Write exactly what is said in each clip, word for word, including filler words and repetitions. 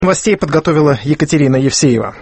Новостей подготовила Екатерина Евсеева.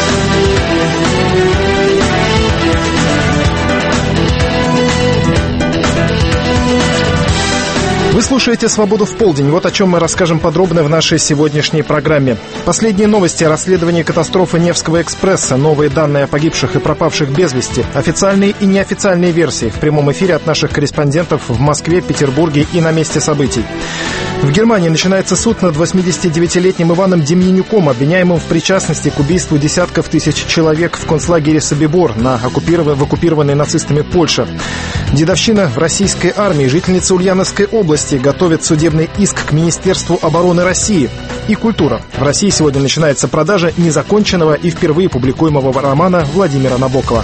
Вы слушаете «Свободу в полдень». Вот о чем мы расскажем подробно в нашей сегодняшней программе. Последние новости о расследовании катастрофы Невского экспресса, новые данные о погибших и пропавших без вести, официальные и неофициальные версии в прямом эфире от наших корреспондентов в Москве, Петербурге и на месте событий. В Германии начинается суд над восьмидесятидевятилетним Иваном Демьянюком, обвиняемым в причастности к убийству десятков тысяч человек в концлагере Собибор на оккупиров... в оккупированной нацистами Польше. Дедовщина в российской армии. Жительница Ульяновской области готовит судебный иск к Министерству обороны России. И культура. В России сегодня начинается продажа незаконченного и впервые публикуемого романа Владимира Набокова.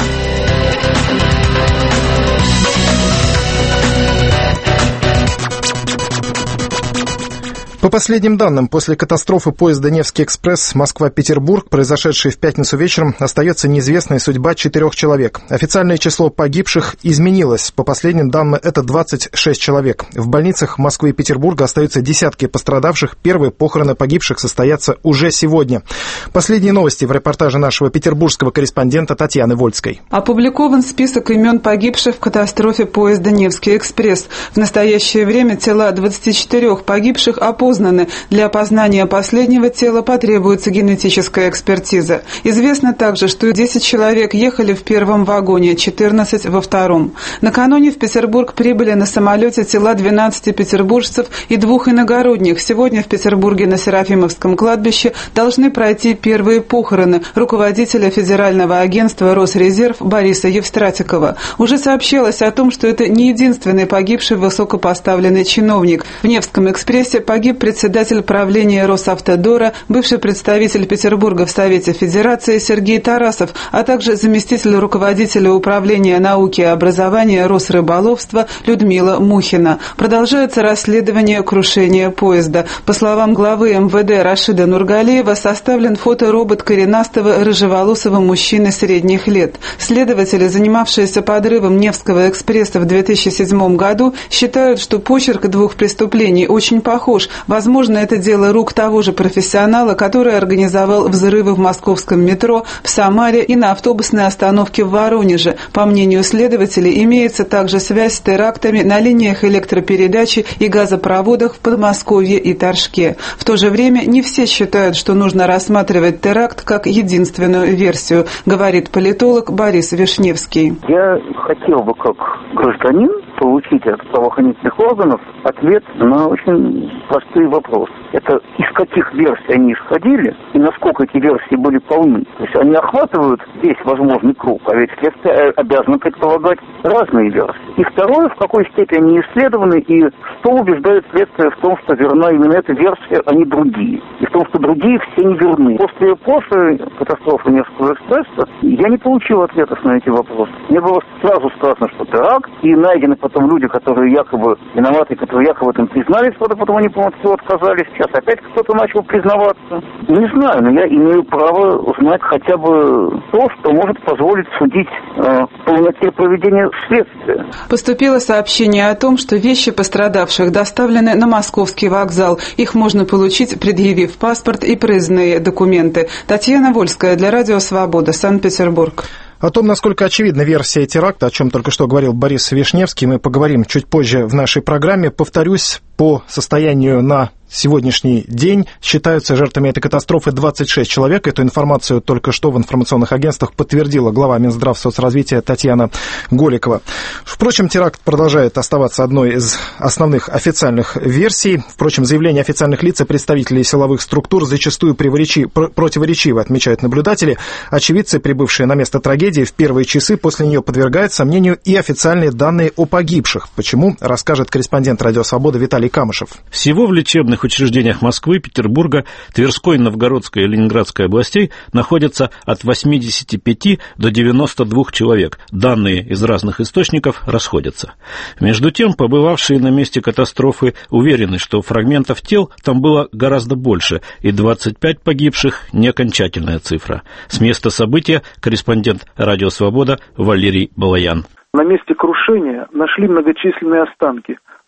По последним данным, после катастрофы поезда «Невский экспресс» Москва-Петербург, произошедшей в пятницу вечером, остается неизвестной судьба четырех человек. Официальное число погибших изменилось. По последним данным, это двадцать шесть человек. В больницах Москвы и Петербурга остаются десятки пострадавших. Первые похороны погибших состоятся уже сегодня. Последние новости в репортаже нашего петербургского корреспондента Татьяны Вольской. Опубликован список имен погибших в катастрофе поезда «Невский экспресс». В настоящее время тела двадцати четырёх погибших опознаны. Для опознания последнего тела потребуется генетическая экспертиза. Известно также, что десять человек ехали в первом вагоне, четырнадцать во втором. Накануне в Петербург прибыли на самолете тела двенадцати петербуржцев и двух иногородних. Сегодня в Петербурге на Серафимовском кладбище должны пройти первые похороны руководителя Федерального агентства «Росрезерв» Бориса Евстратикова. Уже сообщалось о том, что это не единственный погибший высокопоставленный чиновник. В Невском экспрессе погиб председатель правления Росавтодора, бывший представитель Петербурга в Совете Федерации Сергей Тарасов, а также заместитель руководителя управления науки и образования Росрыболовства Людмила Мухина. Продолжается расследование крушения поезда. По словам главы эм вэ дэ Рашида Нургалиева, составлен фоторобот коренастого рыжеволосого мужчины средних лет. Следователи, занимавшиеся подрывом Невского экспресса в две тысячи седьмом году, считают, что почерк двух преступлений очень похож. Возможно, это дело рук того же профессионала, который организовал взрывы в московском метро, в Самаре и на автобусной остановке в Воронеже. По мнению следователей, имеется также связь с терактами на линиях электропередачи и газопроводах в Подмосковье и Торжке. В то же время не все считают, что нужно рассматривать теракт как единственную версию, говорит политолог Борис Вишневский. Я хотел бы, как гражданин, получить от правоохранительных органов ответ на очень простой вопрос. Это из каких версий они исходили и насколько эти версии были полны. То есть они охватывают весь возможный круг, а ведь следствие обязано предполагать разные версии. И второе, в какой степени они исследованы и что убеждает следствие в том, что верна именно эта версия, а не другие. И в том, что другие все не верны. После, после катастрофы Невского экспресса я не получил ответов на эти вопросы. Мне было сразу сказано, что теракт, и найдены потом люди, которые якобы виноваты, которые якобы в этом признались, потом они полностью отказались. Сейчас опять кто-то начал признаваться. Не знаю, но я имею право узнать хотя бы то, что может позволить судить э, полноте проведения следствия. Поступило сообщение о том, что вещи пострадавших доставлены на московский вокзал. Их можно получить, предъявив паспорт и проездные документы. Татьяна Вольская для Радио Свобода, Санкт-Петербург. О том, насколько очевидна версия теракта, о чем только что говорил Борис Вишневский, мы поговорим чуть позже в нашей программе. Повторюсь, по состоянию на сегодняшний день считаются жертвами этой катастрофы двадцать шесть человек. Эту информацию только что в информационных агентствах подтвердила глава Минздравсоцразвития Татьяна Голикова. Впрочем, теракт продолжает оставаться одной из основных официальных версий. Впрочем, заявления официальных лиц и представителей силовых структур зачастую противоречивы, отмечают наблюдатели. Очевидцы, прибывшие на место трагедии в первые часы после нее, подвергают сомнению и официальные данные о погибших. Почему, расскажет корреспондент Радио Свобода Виталий Камышев. Всего в лечебных учреждениях Москвы, Петербурга, Тверской, Новгородской и Ленинградской областей находятся от восьмидесяти пяти до девяноста двух человек. Данные из разных источников расходятся. Между тем, побывавшие на месте катастрофы уверены, что фрагментов тел там было гораздо больше, и двадцать пять погибших – не окончательная цифра. С места события корреспондент Радио Свобода Валерий Балаян. На месте крушения нашли многочисленные останки.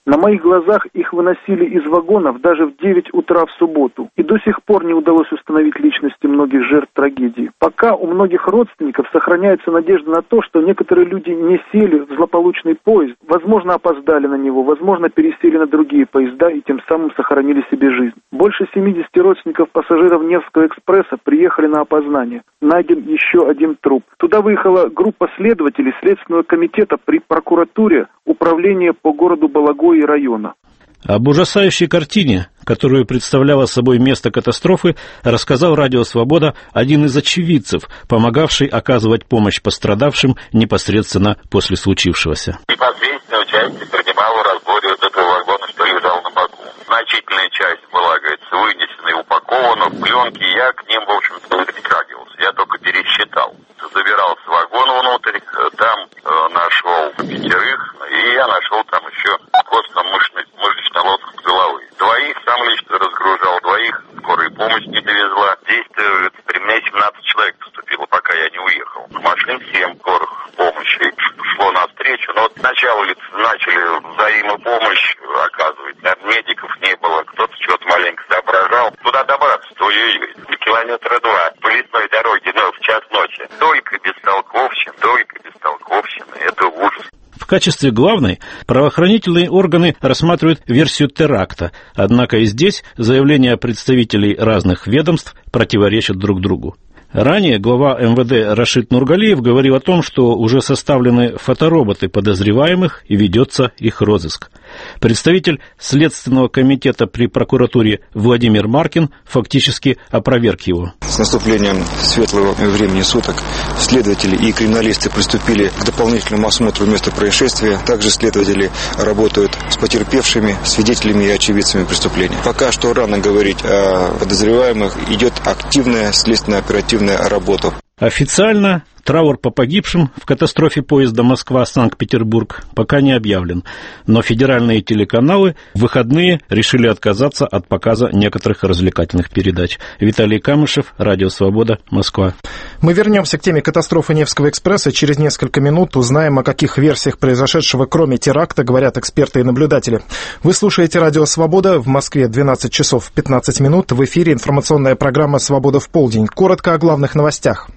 На моих глазах их выносили из вагонов даже в девять утра в субботу. И до сих пор не удалось установить личности многих жертв трагедии. Пока у многих родственников сохраняется надежда на то, что некоторые люди не сели в злополучный поезд, возможно, опоздали на него, возможно, пересели на другие поезда и тем самым сохранили себе жизнь. Больше семидесяти родственников пассажиров Невского экспресса приехали на опознание. Найден еще один труп. Туда выехала группа следователей Следственного комитета при прокуратуре Управления по городу Балагой и района. Об ужасающей картине, которую представляло собой место катастрофы, рассказал «Радио Свобода» один из очевидцев, помогавший оказывать помощь пострадавшим непосредственно после случившегося. Непосредственное участие принимало в разборе вот этого вагона, что лежал на боку. Значительная часть была, говорится, вынесена и упакована в пленки. Я к ним, в общем-то, не притрагивался. Я только пересчитал. Забирался в вагон внутрь, там э, нашел пятерых, и я нашел там еще костно-мышечный лоскут головы. Двоих сам лично разгружал, двоих скорая помощь не довезла. Здесь при мне семнадцать человек поступило, пока я не уехал. Машин семь скорых помощи шло навстречу, но вот сначала начали взаимопомощь оказывать, а медиков не было, кто-то что-то маленько соображал. Туда добраться-то, ой-ой-ой, километра два по лесной дороге, ну, в час ночи. Только бестолковщина, только бестолковщина, это ужас. В качестве главной правоохранительные органы рассматривают версию теракта, однако и здесь заявления представителей разных ведомств противоречат друг другу. Ранее глава эм вэ дэ Рашид Нургалиев говорил о том, что уже составлены фотороботы подозреваемых и ведется их розыск. Представитель Следственного комитета при прокуратуре Владимир Маркин фактически опроверг его. С наступлением светлого времени суток следователи и криминалисты приступили к дополнительному осмотру места происшествия. Также следователи работают с потерпевшими, свидетелями и очевидцами преступления. Пока что рано говорить о подозреваемых. Идет активная следственно-оперативная работа. Официально траур по погибшим в катастрофе поезда Москва-Санкт-Петербург пока не объявлен, но федеральные телеканалы в выходные решили отказаться от показа некоторых развлекательных передач. Виталий Камышев, Радио Свобода, Москва. Мы вернемся к теме катастрофы Невского экспресса. Через несколько минут узнаем, о каких версиях произошедшего, кроме теракта, говорят эксперты и наблюдатели. Вы слушаете Радио Свобода. В Москве двенадцать часов пятнадцать минут. В эфире информационная программа «Свобода в полдень». Коротко о главных новостях.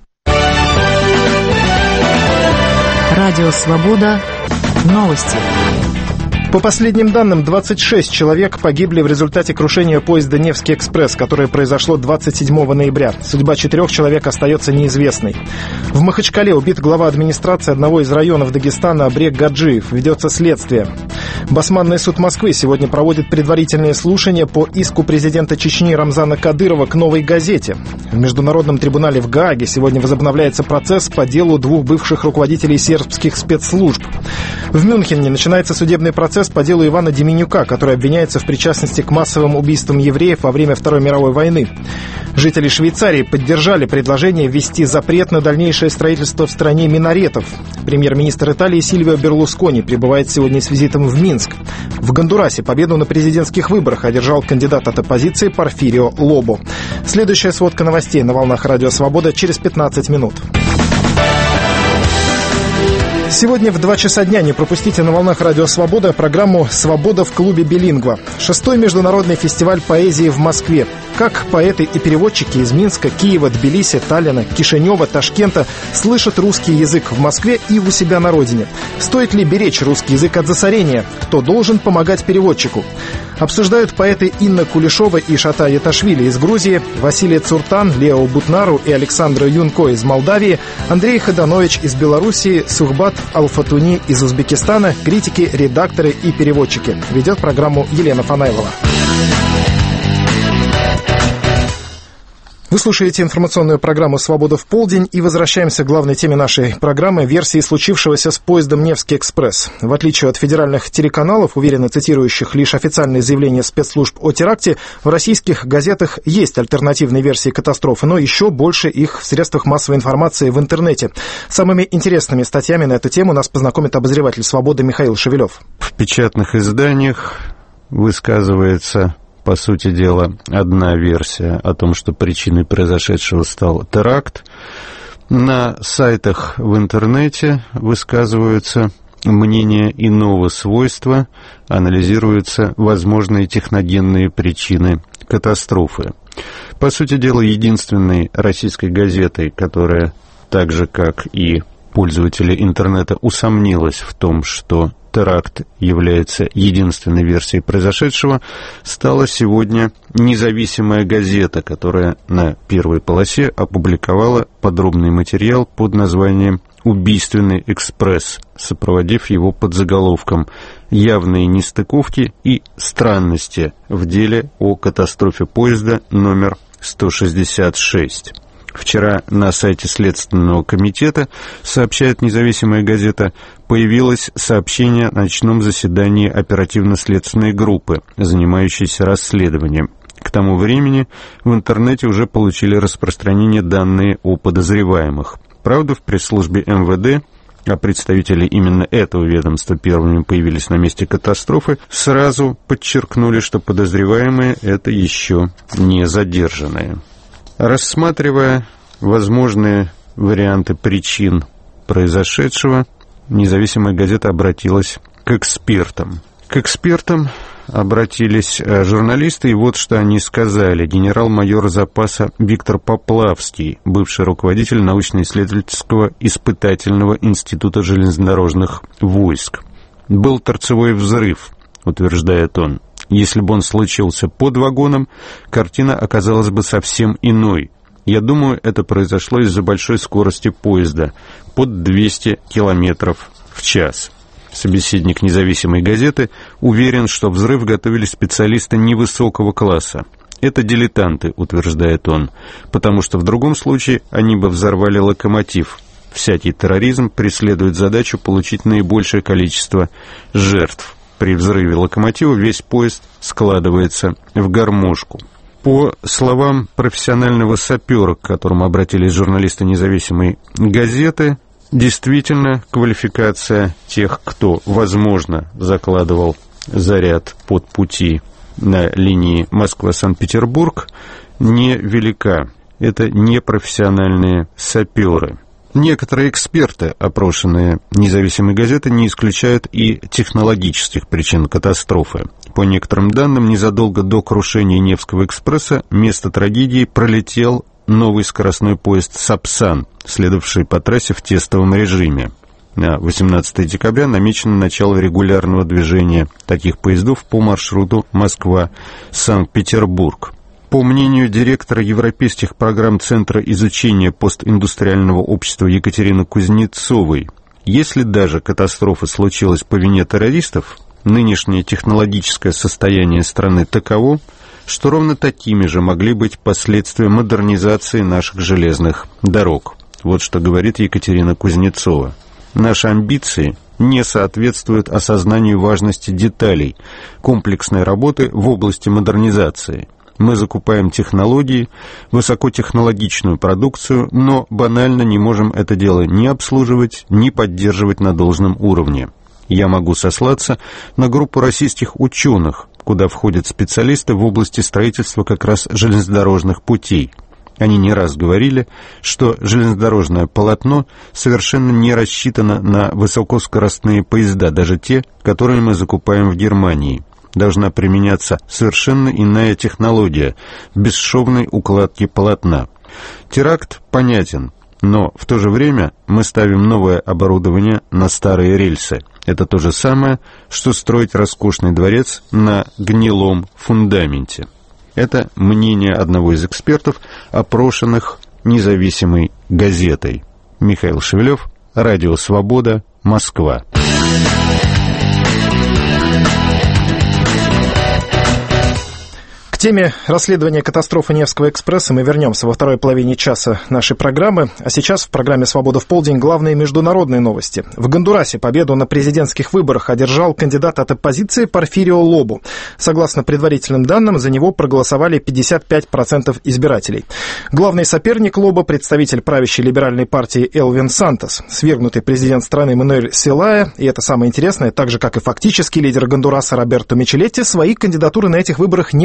Радио Свобода. Новости. По последним данным, двадцать шесть человек погибли в результате крушения поезда «Невский экспресс», которое произошло двадцать седьмого ноября. Судьба четырех человек остается неизвестной. В Махачкале убит глава администрации одного из районов Дагестана Абрек Гаджиев. Ведется следствие. Басманный суд Москвы сегодня проводит предварительные слушания по иску президента Чечни Рамзана Кадырова к «Новой газете». В Международном трибунале в Гааге сегодня возобновляется процесс по делу двух бывших руководителей сербских спецслужб. В Мюнхене начинается судебный процесс по делу Ивана Деменюка, который обвиняется в причастности к массовым убийствам евреев во время Второй мировой войны. Жители Швейцарии поддержали предложение ввести запрет на дальнейшее строительство в стране минаретов. Премьер-министр Италии Сильвио Берлускони прибывает сегодня с визитом в Минск. В Гондурасе победу на президентских выборах одержал кандидат от оппозиции Порфирио Лобо. Следующая сводка новостей на волнах Радио Свобода через пятнадцать минут. Сегодня в два часа дня не пропустите на волнах Радио Свобода программу «Свобода в клубе Билингва». Шестой международный фестиваль поэзии в Москве. Как поэты и переводчики из Минска, Киева, Тбилиси, Таллина, Кишинева, Ташкента слышат русский язык в Москве и у себя на родине. Стоит ли беречь русский язык от засорения? Кто должен помогать переводчику? Обсуждают поэты Инна Кулешова и Шата Яташвили из Грузии, Василий Цуртан, Лео Бутнару и Александра Юнко из Молдавии, Андрей Ходанович из Белоруссии, Сухбат Алфатуни из Узбекистана, критики, редакторы и переводчики. Ведет программу Елена Фанайлова. Вы слушаете информационную программу «Свобода в полдень» и возвращаемся к главной теме нашей программы – версии случившегося с поездом «Невский экспресс». В отличие от федеральных телеканалов, уверенно цитирующих лишь официальные заявления спецслужб о теракте, в российских газетах есть альтернативные версии катастрофы, но еще больше их в средствах массовой информации в интернете. Самыми интересными статьями на эту тему нас познакомит обозреватель «Свободы» Михаил Шевелев. В печатных изданиях высказывается, по сути дела, одна версия о том, что причиной произошедшего стал теракт. На сайтах в интернете высказываются мнения иного свойства, анализируются возможные техногенные причины катастрофы. По сути дела, единственной российской газетой, которая, так же как и пользователи интернета, усомнилась в том, что теракт является единственной версией произошедшего, стала сегодня независимая газета, которая на первой полосе опубликовала подробный материал под названием «Убийственный экспресс», сопроводив его подзаголовком «Явные нестыковки и странности в деле о катастрофе поезда номер сто шестьдесят шесть». Вчера на сайте Следственного комитета, сообщает независимая газета, появилось сообщение о ночном заседании оперативно-следственной группы, занимающейся расследованием. К тому времени в интернете уже получили распространение данные о подозреваемых. Правда, в пресс-службе эм вэ дэ, а представители именно этого ведомства первыми появились на месте катастрофы, сразу подчеркнули, что подозреваемые — это еще не задержанные. Рассматривая возможные варианты причин произошедшего, независимая газета обратилась к экспертам. К экспертам обратились журналисты, и вот что они сказали. Генерал-майор запаса Виктор Поплавский, бывший руководитель научно-исследовательского испытательного института железнодорожных войск. «Был торцевой взрыв», утверждает он. Если бы он случился под вагоном, картина оказалась бы совсем иной. Я думаю, это произошло из-за большой скорости поезда, под двести километров в час. Собеседник независимой газеты уверен, что взрыв готовили специалисты невысокого класса. Это дилетанты, утверждает он, потому что в другом случае они бы взорвали локомотив. Всякий терроризм преследует задачу получить наибольшее количество жертв. При взрыве локомотива весь поезд складывается в гармошку. По словам профессионального сапера, к которому обратились журналисты независимой газеты, действительно квалификация тех, кто, возможно, закладывал заряд под пути на линии Москва-Санкт-Петербург, невелика. Это непрофессиональные саперы. Некоторые эксперты, опрошенные независимой газетой, не исключают и технологических причин катастрофы. По некоторым данным, незадолго до крушения Невского экспресса место трагедии пролетел новый скоростной поезд «Сапсан», следовавший по трассе в тестовом режиме. На восемнадцатое декабря намечено начало регулярного движения таких поездов по маршруту Москва-Санкт-Петербург. По мнению директора европейских программ Центра изучения постиндустриального общества Екатерины Кузнецовой, если даже катастрофа случилась по вине террористов, нынешнее технологическое состояние страны таково, что ровно такими же могли быть последствия модернизации наших железных дорог. Вот что говорит Екатерина Кузнецова. Наши амбиции не соответствуют осознанию важности деталей комплексной работы в области модернизации. Мы закупаем технологии, высокотехнологичную продукцию, но банально не можем это дело ни обслуживать, ни поддерживать на должном уровне. Я могу сослаться на группу российских ученых, куда входят специалисты в области строительства как раз железнодорожных путей. Они не раз говорили, что железнодорожное полотно совершенно не рассчитано на высокоскоростные поезда, даже те, которые мы закупаем в Германии. Должна применяться совершенно иная технология бесшовной укладки полотна. Теракт понятен, но в то же время мы ставим новое оборудование на старые рельсы. Это то же самое, что строить роскошный дворец на гнилом фундаменте. Это мнение одного из экспертов, опрошенных независимой газетой. Михаил Шевелев, Радио Свобода, Москва. К теме расследования катастрофы Невского экспресса мы вернемся во второй половине часа нашей программы. А сейчас в программе «Свобода в полдень» главные международные новости. В Гондурасе победу на президентских выборах одержал кандидат от оппозиции Порфирио Лобу. Согласно предварительным данным, за него проголосовали пятьдесят пять процентов избирателей. Главный соперник Лоба — представитель правящей либеральной партии Элвин Сантос. Свергнутый президент страны Мануэль Селая, и это самое интересное, так же, как и фактический лидер Гондураса Роберто Мичелетти, свои кандидатуры на этих выборах не выставлял.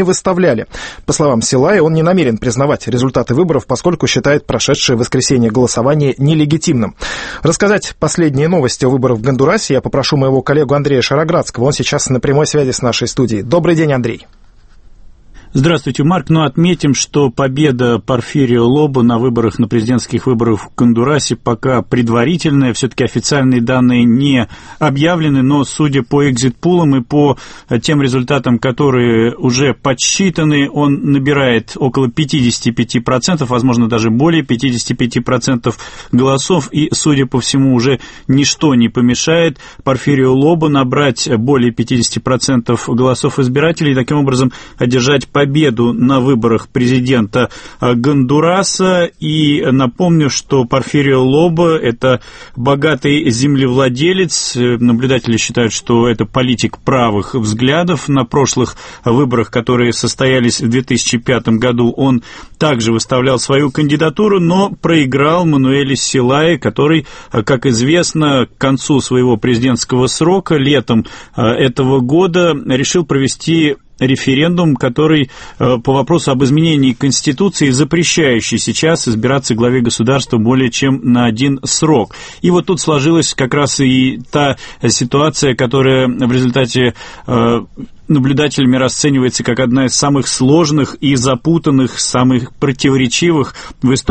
возглавляли. По словам Силая, он не намерен признавать результаты выборов, поскольку считает прошедшее в воскресенье голосование нелегитимным. Рассказать последние новости о выборах в Гондурасе я попрошу моего коллегу Андрея Шароградского. Он сейчас на прямой связи с нашей студией. Добрый день, Андрей. Здравствуйте, Марк. Ну, отметим, что победа Порфирио Лобо на выборах, на президентских выборах в Гондурасе пока предварительная. Все-таки официальные данные не объявлены, но судя по экзит-пулам и по тем результатам, которые уже подсчитаны, он набирает около пятьдесят пять процентов, возможно, даже более пятьдесят пять процентов голосов. И, судя по всему, уже ничто не помешает Порфирио Лобо набрать более пятьдесят процентов голосов избирателей и таким образом одержать победу. победу на выборах президента Гондураса. И напомню, что Порфирио Лобо – это богатый землевладелец. Наблюдатели считают, что это политик правых взглядов. На прошлых выборах, которые состоялись в две тысячи пятом году, он также выставлял свою кандидатуру, но проиграл Мануэлю Силае, который, как известно, к концу своего президентского срока, летом этого года, решил провести референдум, который э, по вопросу об изменении Конституции, запрещающий сейчас избираться главе государства более чем на один срок. И вот тут сложилась как раз и та ситуация, которая в результате э, наблюдателями расценивается как одна из самых сложных и запутанных, самых противоречивых в истории.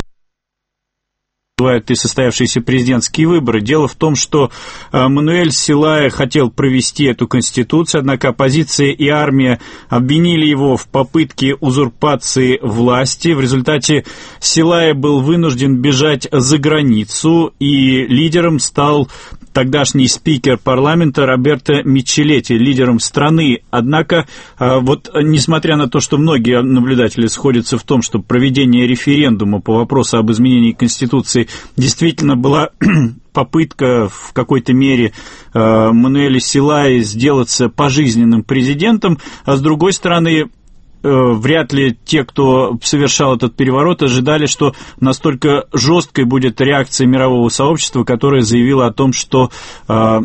Бывают и состоявшиеся президентские выборы. Дело в том, что Мануэль Силая хотел провести эту конституцию, однако оппозиция и армия обвинили его в попытке узурпации власти. В результате Силая был вынужден бежать за границу, и лидером стал тогдашний спикер парламента Роберто Мичелетти, лидером страны. Однако, вот несмотря на то, что многие наблюдатели сходятся в том, что проведение референдума по вопросу об изменении Конституции действительно была попытка в какой-то мере э, Мануэля Силая сделаться пожизненным президентом, а с другой стороны, вряд ли те, кто совершал этот переворот, ожидали, что настолько жесткой будет реакция мирового сообщества, которое заявило о том, что э,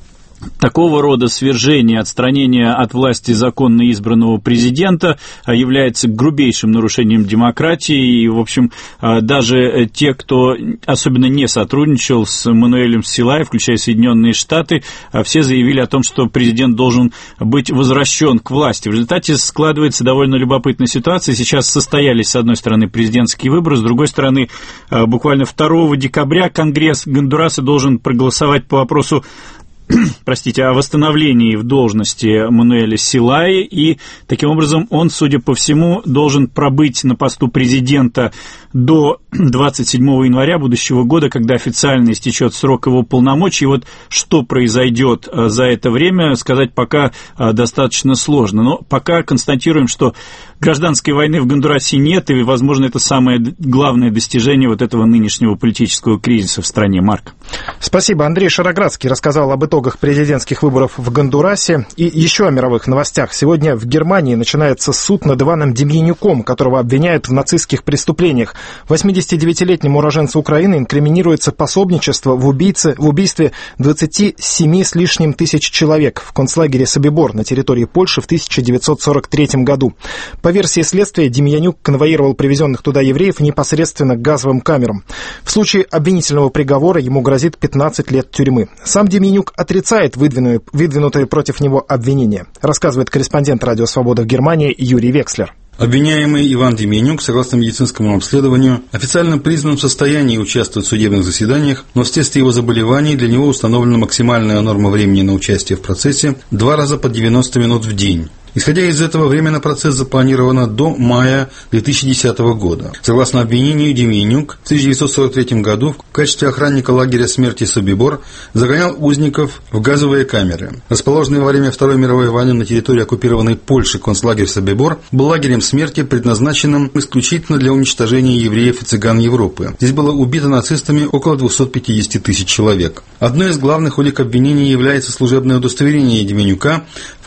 такого рода свержение, отстранение от власти законно избранного президента является грубейшим нарушением демократии. И, в общем, даже те, кто особенно не сотрудничал с Мануэлем Силая, включая Соединенные Штаты, все заявили о том, что президент должен быть возвращен к власти. В результате складывается довольно любопытная ситуация. Сейчас состоялись, с одной стороны, президентские выборы, с другой стороны, буквально второго декабря Конгресс Гондураса должен проголосовать по вопросу простите, о восстановлении в должности Мануэля Силая, и таким образом он, судя по всему, должен пробыть на посту президента до двадцать седьмого января будущего года, когда официально истечет срок его полномочий. И вот что произойдет за это время, сказать пока достаточно сложно. Но пока констатируем, что гражданской войны в Гондурасе нет, и, возможно, это самое главное достижение вот этого нынешнего политического кризиса в стране. Марк. Спасибо. Андрей Шароградский рассказал об итогах президентских выборов в Гондурасе. И еще о мировых новостях. Сегодня в Германии начинается суд над Иваном Демьянюком, которого обвиняют в нацистских преступлениях. восьмидесятидевятилетнему уроженцу Украины инкриминируется пособничество в, убийце, в убийстве двадцати семи с лишним тысяч человек в концлагере Собибор на территории Польши в тысяча девятьсот сорок третьем году. По версии следствия, Демьянюк конвоировал привезенных туда евреев непосредственно к газовым камерам. В случае обвинительного приговора ему грозит пятнадцать лет тюрьмы. Сам Демьянюк отрицает выдвинутые, выдвинутые против него обвинения, рассказывает корреспондент «Радио Свобода» в Германии Юрий Векслер. Обвиняемый Иван Демьянюк, согласно медицинскому обследованию, официально признан в состоянии участвовать в судебных заседаниях, но вследствие его заболеваний для него установлена максимальная норма времени на участие в процессе два раза по девяносто минут в день. Исходя из этого, время на процесс запланировано до мая две тысячи десятого года. Согласно обвинению, Демьянюк в тысяча девятьсот сорок третьем году в качестве охранника лагеря смерти Собибор загонял узников в газовые камеры. Расположенный во время Второй мировой войны на территории оккупированной Польши концлагерь Собибор был лагерем смерти, предназначенным исключительно для уничтожения евреев и цыган Европы. Здесь было убито нацистами около двухсот пятидесяти тысяч человек. Одной из главных улик обвинений является служебное удостоверение Демьянюка, в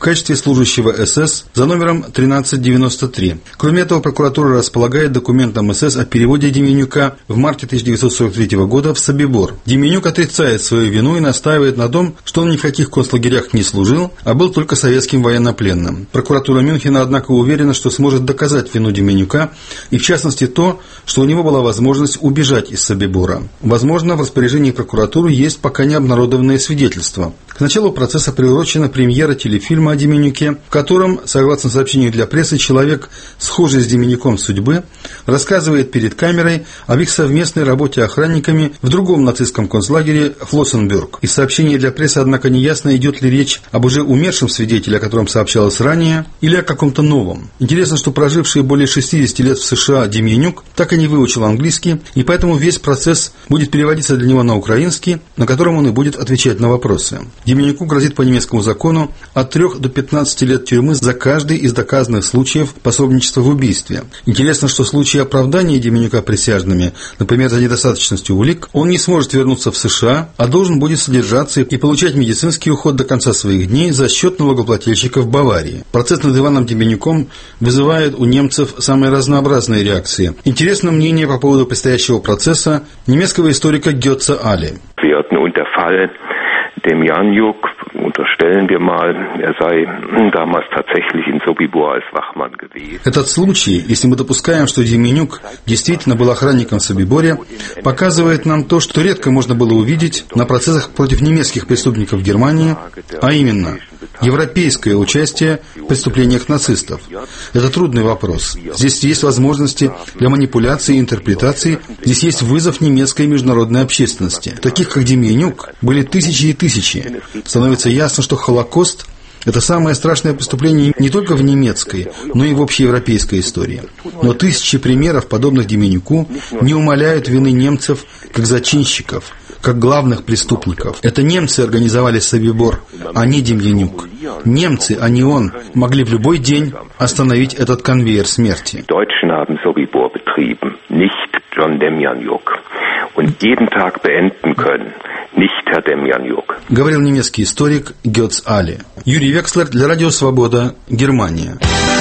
качестве служащего СС за номером тринадцать девяносто три. Кроме этого, прокуратура располагает документом СС о переводе Деменюка в марте тысяча девятьсот сорок третьего года в Собибор. Деменюк отрицает свою вину и настаивает на том, что он ни в каких концлагерях не служил, а был только советским военнопленным. Прокуратура Мюнхена, однако, уверена, что сможет доказать вину Деменюка, и в частности то, что у него была возможность убежать из Собибора. Возможно, в распоряжении прокуратуры есть пока не обнародованные свидетельства. К началу процесса приурочена премьера телефильма о Деменюке, в котором, согласно сообщению для прессы, человек, схожий с Деменюком судьбы, рассказывает перед камерой об их совместной работе охранниками в другом нацистском концлагере Флоссенбюрг. Из сообщения для прессы, однако, неясно, идет ли речь об уже умершем свидетеле, о котором сообщалось ранее, или о каком-то новом. Интересно, что проживший более шестидесяти лет в США Деменюк так и не выучил английский, и поэтому весь процесс будет переводиться для него на украинский, на котором он и будет отвечать на вопросы. Деменюку грозит по немецкому закону от трёх до пятнадцати лет тюрьмы за каждый из доказанных случаев пособничества в убийстве. Интересно, что в случае оправдания Деменюка присяжными, например, за недостаточностью улик, он не сможет вернуться в США, а должен будет содержаться и получать медицинский уход до конца своих дней за счет налогоплательщиков Баварии. Процесс над Иваном Деменюком вызывает у немцев самые разнообразные реакции. Интересно мнение по поводу предстоящего процесса немецкого историка Гётце Али. Demjanjuk, unterstellen wir mal, er sei damals tatsächlich in Sobibor als Wachmann gewesen. Этот случай, если мы допускаем, что Деменюк действительно был охранником в Собиборе, показывает нам то, что редко можно было увидеть на процессах против немецких преступников в Германии, а именно европейское участие в преступлениях нацистов. Это трудный вопрос. Здесь есть возможности для манипуляции и интерпретации, здесь есть вызов немецкой международной общественности. Таких, как Деменюк, были тысячи и тысячи. Становится ясно, что Холокост – это самое страшное преступление не только в немецкой, но и в общеевропейской истории. Но тысячи примеров, подобных Деменюку, не умаляют вины немцев как зачинщиков, как главных преступников. Это немцы организовали Собибор, а не Демjanjuk. Немцы, а не он, могли в любой день остановить этот конвейер смерти. Говорил немецкий историк Гётце Али. Юрий Векслер для Радио Свобода, Германия.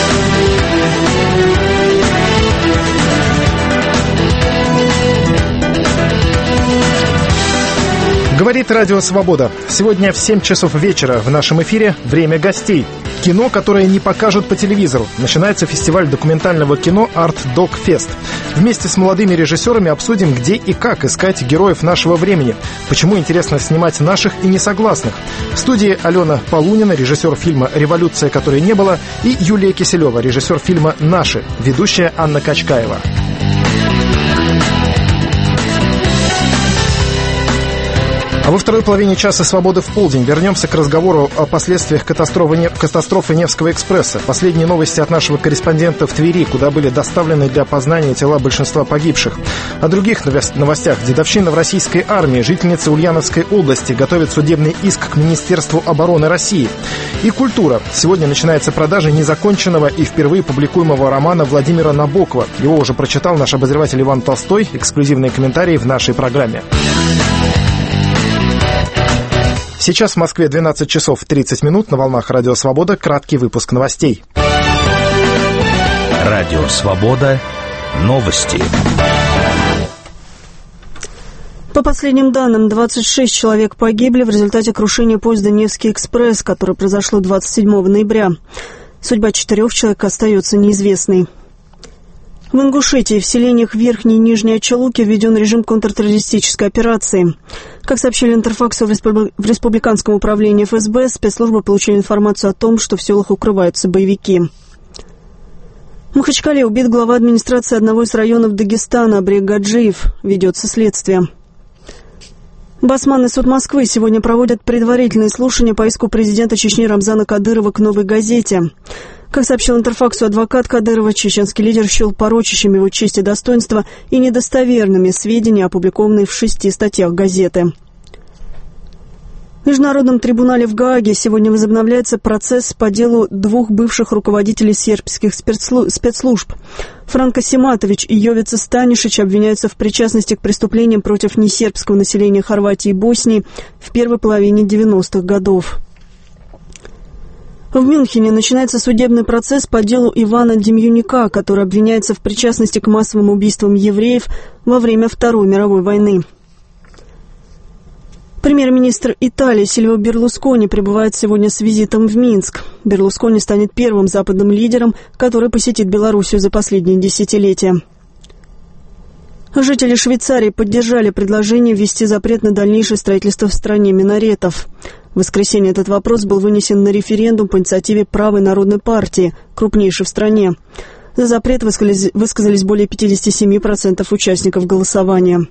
Говорит Радио Свобода. Сегодня в семь часов вечера в нашем эфире «Время гостей». Кино, которое не покажут по телевизору. Начинается фестиваль документального кино «Арт Док Фест». Вместе с молодыми режиссерами обсудим, где и как искать героев нашего времени. Почему интересно снимать наших и несогласных. В студии Алена Полунина, режиссер фильма «Революция, которой не было», и Юлия Киселева, режиссер фильма «Наши», ведущая Анна Качкаева. А во второй половине часа «Свободы в полдень» вернемся к разговору о последствиях катастрофы, катастрофы Невского экспресса. Последние новости от нашего корреспондента в Твери, куда были доставлены для опознания тела большинства погибших. О других новостях. Дедовщина в российской армии. Жительница Ульяновской области готовит судебный иск к Министерству обороны России. И культура. Сегодня начинается продажа незаконченного и впервые публикуемого романа Владимира Набокова. Его уже прочитал наш обозреватель Иван Толстой. Эксклюзивные комментарии в нашей программе. Сейчас в Москве двенадцать часов тридцать минут. На волнах Радио Свобода краткий выпуск новостей. Радио Свобода. Новости. По последним данным, двадцать шесть человек погибли в результате крушения поезда «Невский экспресс», которое произошло двадцать седьмого ноября. Судьба четырех человек остается неизвестной. В Ингушетии в селениях Верхней и Нижней Ачалуки введен режим контртеррористической операции. Как сообщили Интерфаксу в Республиканском управлении эф эс бэ, спецслужбы получили информацию о том, что в селах укрываются боевики. В Махачкале убит глава администрации одного из районов Дагестана Абрек Гаджиев. Ведется следствие. Басманный суд Москвы сегодня проводит предварительные слушания по иску президента Чечни Рамзана Кадырова к «Новой газете». Как сообщил Интерфаксу адвокат Кадырова, чеченский лидер счел порочащими его честь и достоинство и недостоверными сведения, опубликованные в шести статьях газеты. В Международном трибунале в Гааге сегодня возобновляется процесс по делу двух бывших руководителей сербских спецслужб. Франко Симатович и Йовица Станишич обвиняются в причастности к преступлениям против несербского населения Хорватии и Боснии в первой половине девяностых годов. В Мюнхене начинается судебный процесс по делу Ивана Демьянюка, который обвиняется в причастности к массовым убийствам евреев во время Второй мировой войны. Премьер-министр Италии Сильвио Берлускони прибывает сегодня с визитом в Минск. Берлускони станет первым западным лидером, который посетит Белоруссию за последние десятилетия. Жители Швейцарии поддержали предложение ввести запрет на дальнейшее строительство в стране минаретов. В воскресенье этот вопрос был вынесен на референдум по инициативе Правой народной партии, крупнейшей в стране. За запрет высказались, высказались более пятьдесят семь процентов участников голосования.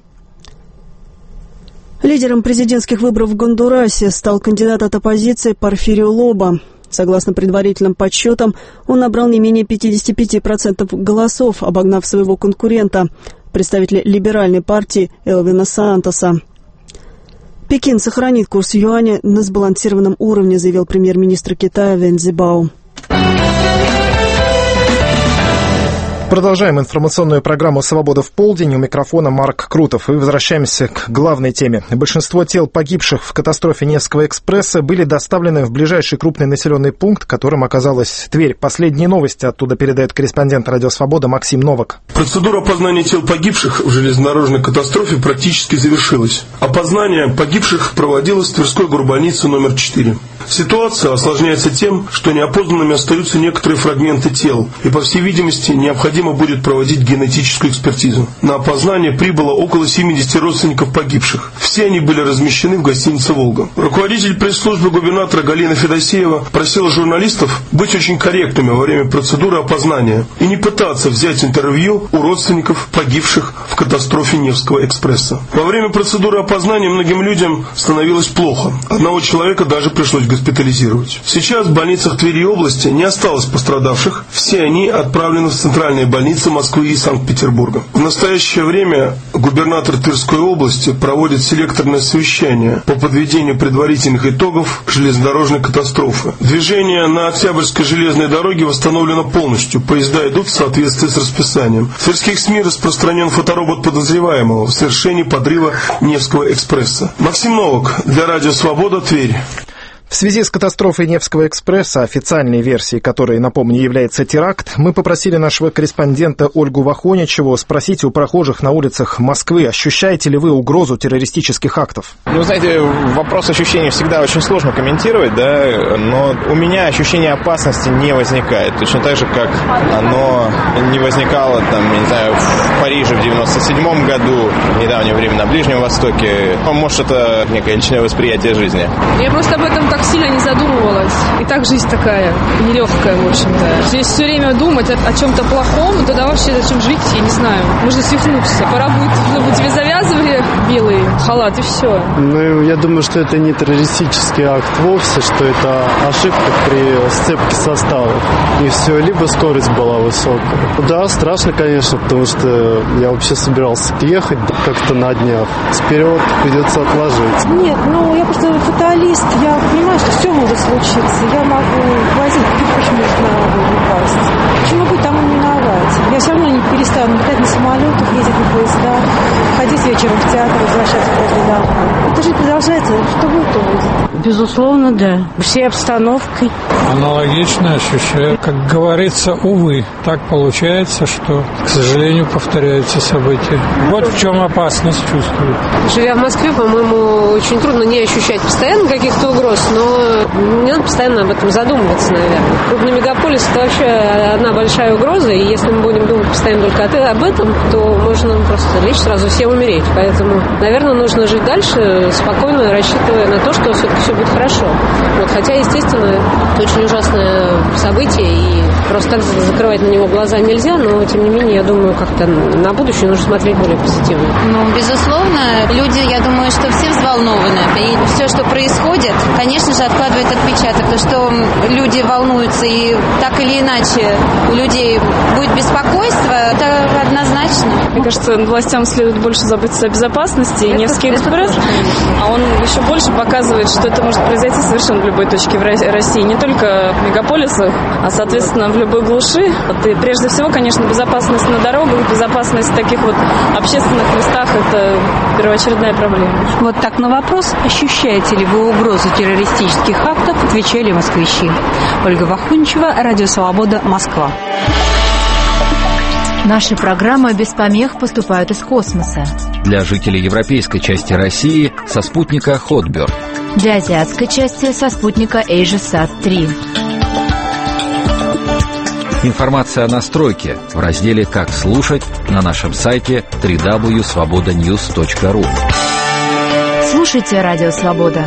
Лидером президентских выборов в Гондурасе стал кандидат от оппозиции Порфирио Лоба. Согласно предварительным подсчетам, он набрал не менее пятьдесят пять процентов голосов, обогнав своего конкурента, представителя либеральной партии Элвина Сантоса. Пекин сохранит курс юаня на сбалансированном уровне, заявил премьер-министр Китая Вэн Цзибао. Продолжаем информационную программу «Свобода в полдень». У микрофона Марк Крутов. И возвращаемся к главной теме. Большинство тел погибших в катастрофе Невского экспресса были доставлены в ближайший крупный населенный пункт, которым оказалась Тверь. Последние новости оттуда передает корреспондент «Радио Свобода» Максим Новак. Процедура опознания тел погибших в железнодорожной катастрофе практически завершилась. Опознание погибших проводилось в Тверской горбольнице номер четыре. Ситуация осложняется тем, что неопознанными остаются некоторые фрагменты тел, и, по всей видимости, необходимо будет проводить генетическую экспертизу. На опознание прибыло около семидесяти родственников погибших. Все они были размещены в гостинице «Волга». Руководитель пресс-службы губернатора Галина Федосеева просила журналистов быть очень корректными во время процедуры опознания и не пытаться взять интервью у родственников погибших в катастрофе Невского экспресса. Во время процедуры опознания многим людям становилось плохо. Одного человека даже пришлось госпитализировать. Сейчас в больницах Твери и области не осталось пострадавших. Все они отправлены в центральные больницы Москвы и Санкт-Петербурга. В настоящее время губернатор Тверской области проводит селекторное совещание по подведению предварительных итогов железнодорожной катастрофы. Движение на Октябрьской железной дороге восстановлено полностью. Поезда идут в соответствии с расписанием. В тверских СМИ распространен фоторобот подозреваемого в совершении подрыва Невского экспресса. Максим Новак для Радио Свобода, Тверь. В связи с катастрофой Невского экспресса, официальной версией которой, напомню, является теракт, мы попросили нашего корреспондента Ольгу Вахоничеву спросить у прохожих на улицах Москвы, ощущаете ли вы угрозу террористических актов? Ну, знаете, вопрос ощущений всегда очень сложно комментировать, да, но у меня ощущение опасности не возникает. Точно так же, как оно не возникало, там, не знаю, в Париже в девяносто седьмом году, в недавнее время на Ближнем Востоке. Может, это некое личное восприятие жизни. Я просто об этом так сильно не задумывалась. И так жизнь такая нелегкая, в общем-то. Если все время думать о, о чем-то плохом, то тогда вообще зачем жить, я не знаю. Можно свихнуться. Пора будет, чтобы тебе завязывали белый халат, и все. Ну, я думаю, что это не террористический акт вовсе, что это ошибка при сцепке составов. И все, либо скорость была высокая. Да, страшно, конечно, потому что я вообще собирался ехать как-то на днях. Вперед придется отложить. Нет, ну, я просто фаталист. Я понимаю, что все может случиться. Я могу возить, почему может на голову упасть. Почему бы тому не миновать? Я все равно не перестану летать на самолетах, ездить на поездах, ходить вечером в театр, возвращаться после домой. Эта жизнь продолжается, что будет, то будет. Безусловно, да. Всей обстановкой. Аналогично ощущаю. Как говорится, увы, так получается, что, к сожалению, повторяются события. Вот в чем опасность чувствую. Живя в Москве, по-моему, очень трудно не ощущать постоянно каких-то угроз, но не надо постоянно об этом задумываться, наверное. Крупный мегаполис – это вообще одна большая угроза, и если мы будем думать постоянно только об этом, то можно просто лечь сразу всем умереть. Поэтому, наверное, нужно жить дальше, спокойно рассчитывая на то, что все-таки все будет хорошо. Вот, хотя, естественно, это очень ужасное событие, и просто так закрывать на него глаза нельзя, но, тем не менее, я думаю, как-то на будущее нужно смотреть более позитивно. Ну, безусловно, люди, я думаю, что все взволнованы, и все, что происходит, конечно же, откладывает отпечаток. То, что люди волнуются, и так или иначе у людей будет беспокойство, это однозначно. Мне кажется, властям следует больше заботиться о безопасности. И Невский экспресс, а он еще больше показывает, что это может произойти совершенно в любой точке в России. Не только в мегаполисах, а, соответственно, в любой глуши. Вот, и прежде всего, конечно, безопасность на дорогах, безопасность в таких вот общественных местах – это первоочередная проблема. Вот так на вопрос, ощущаете ли вы угрозу террористических актов, отвечали москвичи. Ольга Вахунчева, Радио Свобода, Москва. Наши программы без помех поступают из космоса. Для жителей европейской части России со спутника Hotbird. Для азиатской части со спутника AsiaSat три. Информация о настройке в разделе «Как слушать» на нашем сайте дабл ю дабл ю дабл ю точка свобода ньюс точка ру. Слушайте Радио Свобода.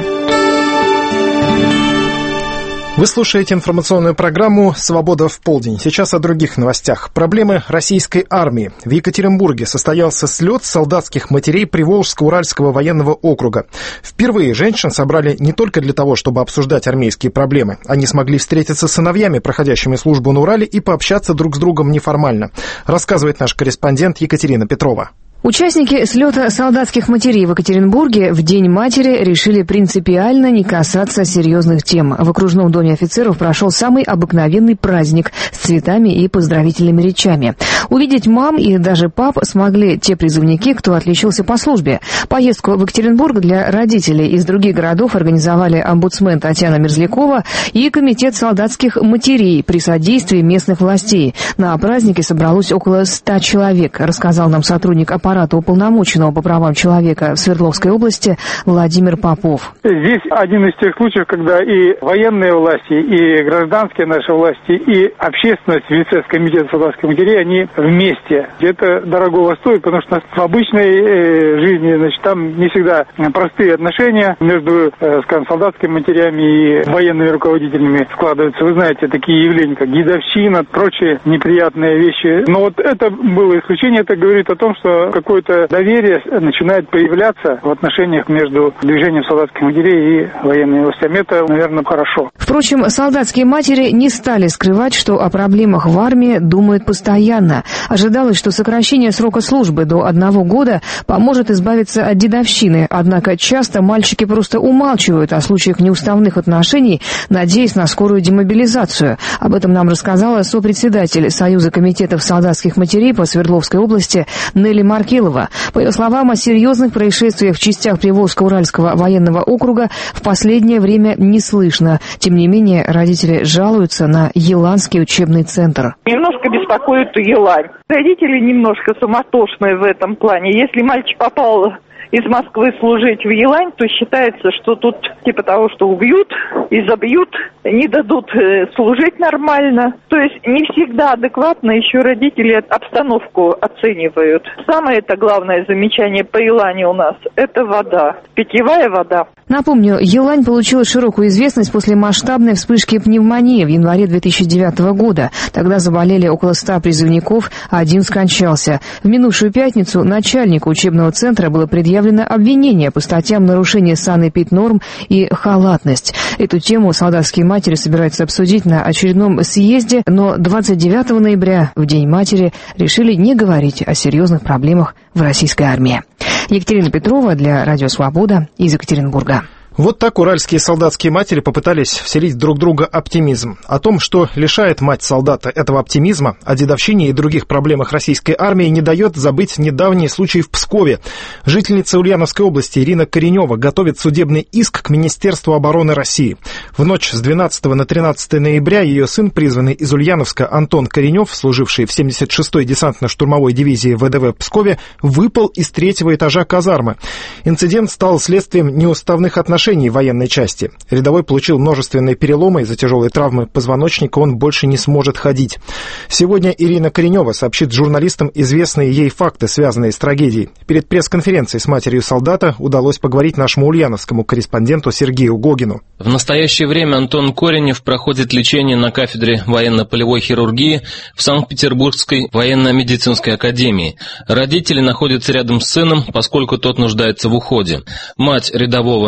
Вы слушаете информационную программу «Свобода в полдень». Сейчас о других новостях. Проблемы российской армии. В Екатеринбурге состоялся слет солдатских матерей Приволжско-Уральского военного округа. Впервые женщин собрали не только для того, чтобы обсуждать армейские проблемы. Они смогли встретиться с сыновьями, проходящими службу на Урале, и пообщаться друг с другом неформально. Рассказывает наш корреспондент Екатерина Петрова. Участники слета солдатских матерей в Екатеринбурге в День матери решили принципиально не касаться серьезных тем. В окружном доме офицеров прошел самый обыкновенный праздник с цветами и поздравительными речами. Увидеть мам и даже пап смогли те призывники, кто отличился по службе. Поездку в Екатеринбург для родителей из других городов организовали омбудсмен Татьяна Мерзлякова и комитет солдатских матерей при содействии местных властей. На празднике собралось около ста человек, рассказал нам сотрудник аппарата уполномоченного по правам человека в Свердловской области Владимир Попов. Здесь один из тех случаев, когда и военные власти, и гражданские наши власти, и общественность в лице комитета солдатских матерей, они вместе. Это дорогого стоит, потому что в обычной э, жизни, значит, там не всегда простые отношения между, э, скажем, солдатскими матерями и военными руководителями складываются. Вы знаете, такие явления, как дедовщина, прочие неприятные вещи. Но вот это было исключение, это говорит о том, что какое-то доверие начинает появляться в отношениях между движением солдатских матерей и военными властями. Это, наверное, хорошо. Впрочем, солдатские матери не стали скрывать, что о проблемах в армии думают постоянно. Ожидалось, что сокращение срока службы до одного года поможет избавиться от дедовщины. Однако часто мальчики просто умалчивают о случаях неуставных отношений, надеясь на скорую демобилизацию. Об этом нам рассказала сопредседатель Союза комитетов солдатских матерей по Свердловской области Нелли Маркелова. По ее словам, о серьезных происшествиях в частях Приволжско-Уральского военного округа в последнее время не слышно. Тем не менее, родители жалуются на Еланский учебный центр. Немножко беспокоит Елань. Родители немножко суматошные в этом плане. Если мальчик попал из Москвы служить в Елань, то считается, что тут типа того, что убьют, изобьют, не дадут служить нормально. То есть не всегда адекватно еще родители обстановку оценивают. Самое это главное замечание по Елане у нас – это вода, питьевая вода. Напомню, Елань получила широкую известность после масштабной вспышки пневмонии в январе две тысячи девятого года. Тогда заболели около ста призывников, а один скончался. В минувшую пятницу начальнику учебного центра было предъявлено обвинение по статьям нарушения санэпиднорм и халатность. Эту тему солдатские матери собираются обсудить на очередном съезде, но двадцать девятого ноября, в День матери, решили не говорить о серьезных проблемах в российской армии. Екатерина Петрова для Радио Свобода из Екатеринбурга. Вот так уральские солдатские матери попытались вселить друг друга оптимизм. О том, что лишает мать солдата этого оптимизма, о дедовщине и других проблемах российской армии, не дает забыть недавний случай в Пскове. Жительница Ульяновской области Ирина Коренева готовит судебный иск к Министерству обороны России. В ночь с двенадцатого на тринадцатое ноября ее сын, призванный из Ульяновска Антон Коренев, служивший в семьдесят шестой десантно-штурмовой дивизии ВДВ в Пскове, выпал из третьего этажа казармы. Инцидент стал следствием неуставных отношений военной части. Рядовой получил множественные переломы, из-за тяжелой травмы позвоночника он больше не сможет ходить. Сегодня Ирина Коренева сообщит журналистам известные ей факты, связанные с трагедией. Перед пресс-конференцией с матерью солдата удалось поговорить нашему ульяновскому корреспонденту Сергею Гогину. В настоящее время Антон Коренев проходит лечение на кафедре военно-полевой хирургии в Санкт-Петербургской военно-медицинской академии. Родители находятся рядом с сыном, поскольку тот нуждается в уходе. Мать рядового Ирина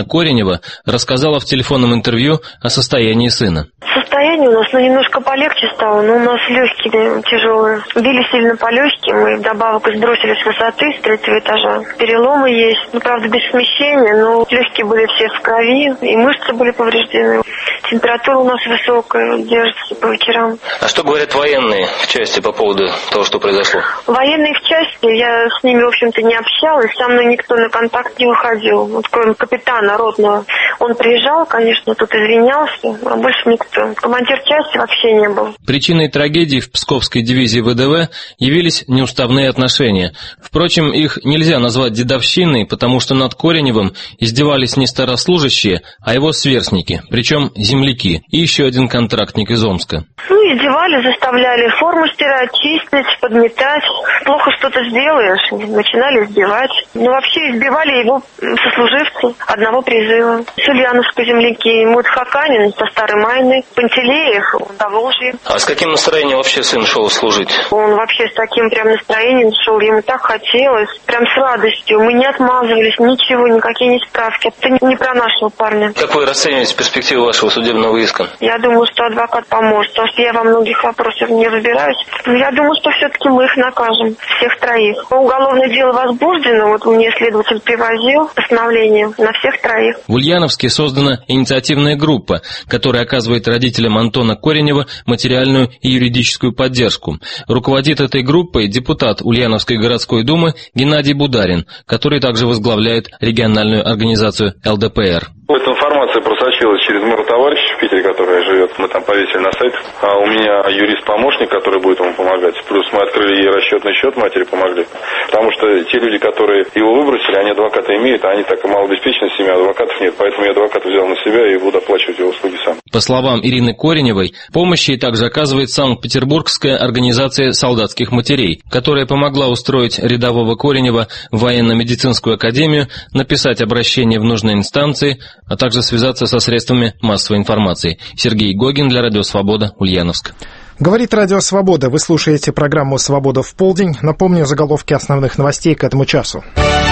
Ульяна Коренева рассказала в телефонном интервью о состоянии сына. Состояние у нас ну, немножко полегче стало, но у нас легкие тяжелые. Били сильно по легким, и вдобавок сбросили с высоты, с третьего этажа. Переломы есть, ну, правда, без смещения, но легкие были все в крови, и мышцы были повреждены. Температура у нас высокая, держится по вечерам. А что говорят военные в части по поводу того, что произошло? Военные в части, я с ними, в общем-то, не общалась, со мной никто на контакт не выходил, вот, кроме капитана ротного. Он приезжал, конечно, тут извинялся, а больше никто. Командир части вообще не был. Причиной трагедии в Псковской дивизии ВДВ явились неуставные отношения. Впрочем, их нельзя назвать дедовщиной, потому что над Кореневым издевались не старослужащие, а его сверстники, причем земляки, и еще один контрактник из Омска. Ну, издевали, заставляли форму стирать, чистить, подметать. Плохо что-то сделаешь, начинали избивать. Ну, вообще избивали его сослуживцы одного призыва. С Ульяновской земляки, Мут Хаканин со Старой Майны, Пантелеев, Поволжье. А с каким настроением вообще сын шел служить? Он вообще с таким прям настроением шел, ему так хотелось, прям с радостью. Мы не отмазывались, ничего, никакие не справки. Это не про нашего парня. Как вы расцениваете перспективу вашего судебного иска? Я думаю, что адвокат поможет, потому что я во многих вопросах не разбираюсь. Но я думаю, что все-таки мы их накажем, всех троих. Уголовное дело возбуждено, вот мне следователь привозил постановление на всех троих. В Ульяновске создана инициативная группа, которая оказывает родителям Антона Коренева материальную и юридическую поддержку. Руководит этой группой депутат Ульяновской городской думы Геннадий Бударин, который также возглавляет региональную организацию эл дэ пэ эр. Эта информация просочилась через моего товарища в Питере, который живет. Мы там повесили на сайт. А у меня юрист-помощник, который будет ему помогать. Плюс мы открыли ей расчетный счет, матери помогли. Потому что те люди, которые его выбросили, они адвоката имеют, а они так малообеспеченная семья, адвокатов нет. Поэтому я адвоката взял на себя и буду оплачивать его услуги сам. По словам Ирины Кореневой, помощь ей также оказывает Санкт-Петербургская организация солдатских матерей, которая помогла устроить рядового Коренева в военно-медицинскую академию, написать обращение в нужные инстанции, а также связаться со средствами массовой информации. Сергей Гогин для Радио Свобода, Ульяновск. Говорит Радио Свобода. Вы слушаете программу «Свобода в полдень». Напомню заголовки основных новостей к этому часу.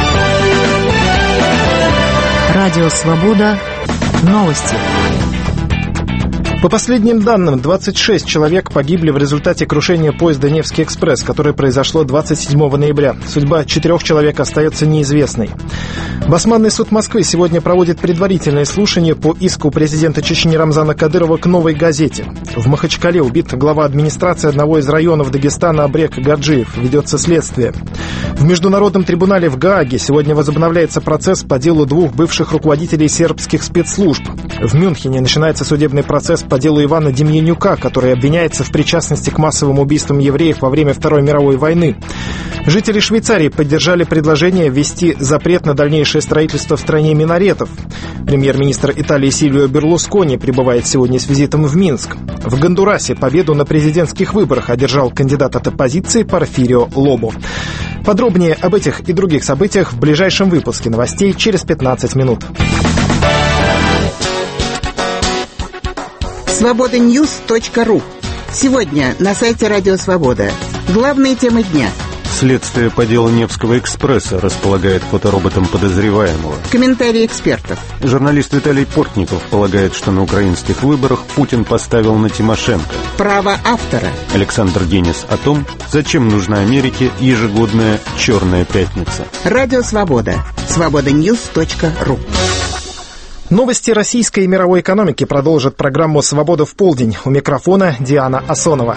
Радио Свобода. Новости. По последним данным, двадцать шесть человек погибли в результате крушения поезда «Невский экспресс», которое произошло двадцать седьмого ноября. Судьба четырех человек остается неизвестной. Басманный суд Москвы сегодня проводит предварительное слушание по иску президента Чечни Рамзана Кадырова к «Новой газете». В Махачкале убит глава администрации одного из районов Дагестана Абрек Гаджиев. Ведется следствие. В Международном трибунале в Гааге сегодня возобновляется процесс по делу двух бывших руководителей сербских спецслужб. В Мюнхене начинается судебный процесс по делу Ивана Демьянюка, который обвиняется в причастности к массовым убийствам евреев во время Второй мировой войны. Жители Швейцарии поддержали предложение ввести запрет на дальнейшее строительство в стране минаретов. Премьер-министр Италии Сильвио Берлускони прибывает сегодня с визитом в Минск. В Гондурасе победу на президентских выборах одержал кандидат от оппозиции Порфирио Лобо. Подробнее об этих и других событиях в ближайшем выпуске новостей через пятнадцать минут. свобода ньюс точка ру. Сегодня на сайте Радио Свобода. Главные темы дня. Следствие по делу Невского экспресса располагает фотороботом подозреваемого. Комментарии экспертов. Журналист Виталий Портников полагает, что на украинских выборах Путин поставил на Тимошенко. Право автора. Александр Денис о том, зачем нужна Америке ежегодная «Черная пятница». Радио Свобода. свобода ньюс точка ру. Новости российской и мировой экономики продолжит программу «Свобода в полдень». У микрофона Диана Асонова.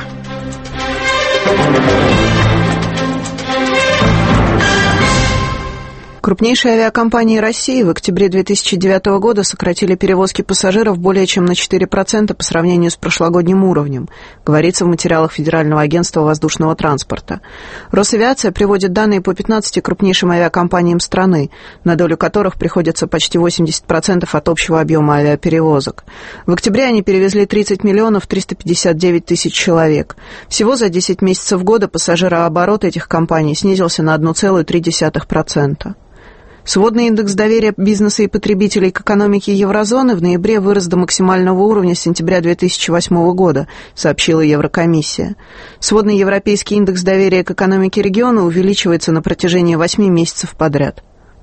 Крупнейшие авиакомпании России в октябре две тысячи девятого года сократили перевозки пассажиров более чем на четыре процента по сравнению с прошлогодним уровнем, говорится в материалах Федерального агентства воздушного транспорта. Росавиация приводит данные по пятнадцати крупнейшим авиакомпаниям страны, на долю которых приходится почти восемьдесят процентов от общего объема авиаперевозок. В октябре они перевезли тридцать миллионов триста пятьдесят девять тысяч человек. Всего за десять месяцев года пассажирооборот этих компаний снизился на одна целая три десятых процента. Сводный индекс доверия бизнеса и потребителей к экономике еврозоны в ноябре вырос до максимального уровня с сентября две тысячи восьмого года, сообщила Еврокомиссия. Сводный европейский индекс доверия к экономике региона увеличивается на протяжении восьми месяцев подряд.